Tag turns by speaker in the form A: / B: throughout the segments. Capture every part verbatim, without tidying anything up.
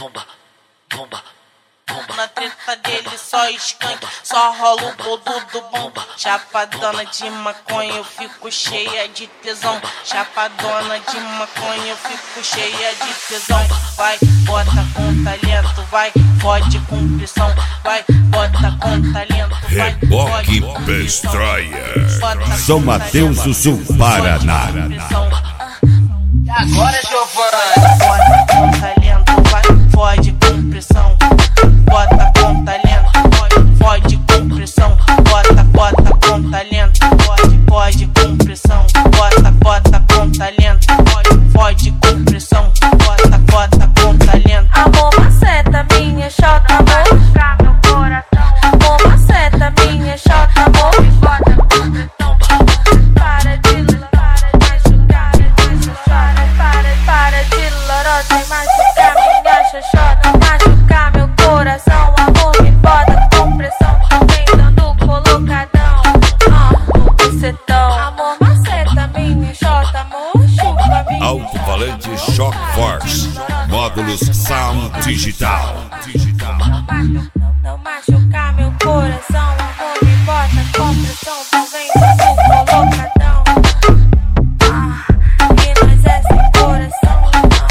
A: bomba, bomba, bomba.
B: Na treta dele só skunk, só rola o bolo do bomba. Chapadona de maconha, eu fico cheia de tesão. Chapadona de maconha, eu fico cheia de tesão. Vai, bota com talento, vai, fode com pressão. Vai, bota com talento, vai,
C: Reboque Destroyer, São Mateus do Sul, Paraná.
A: E agora, Giovanni?
B: Bota com talento, vai, fode com pressão. Bota com talento, fode com pressão. Bota, bota com talento, fode, fode com pressão. Bota, bota com talento, fode com pressão. Bota, bota com talento.
D: Amor, maceta, minha xota, amor, pra meu coração. Amor, maceta, minha xota, amor, bota com pressão. Para de para de machucar, para, para, para de lorota e machucar minha xoxota, machucar meu coração. Amor, me bota com pressão, vem dando colocadão, ah, no bucetão. Amor, maceta, minha xota, amor, chupa minha.
C: Alto-falante Shock Force, módulos Sound Digital.
D: Não, não machucar meu coração, amor, me bota com pressão, então vem dando colocadão. Ah, e nós é sem coração.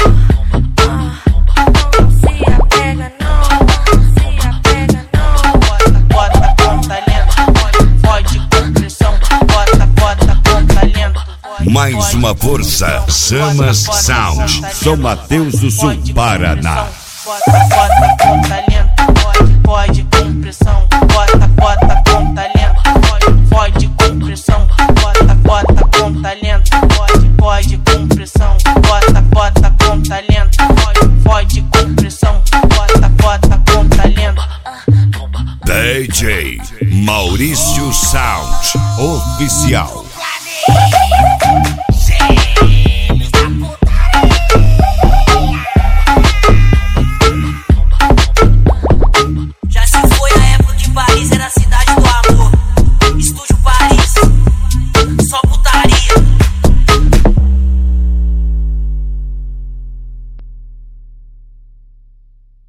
D: Ah, ah, não se apega não, não se apega não.
B: Bota, bota com talento, fode com pressão. Bota, bota com talento.
C: Mais uma força, Samas Sound, São Mateus do Sul, Paraná.
B: Bota, bota com talento, fode, fode com pressão. Bota, bota com talento, fode, fode com pressão. Bota, bota com talento, fode, fode com pressão. Bota, bota com talento, fode, fode com pressão. Bota, bota com talento.
C: D J Maurício Sound Oficial.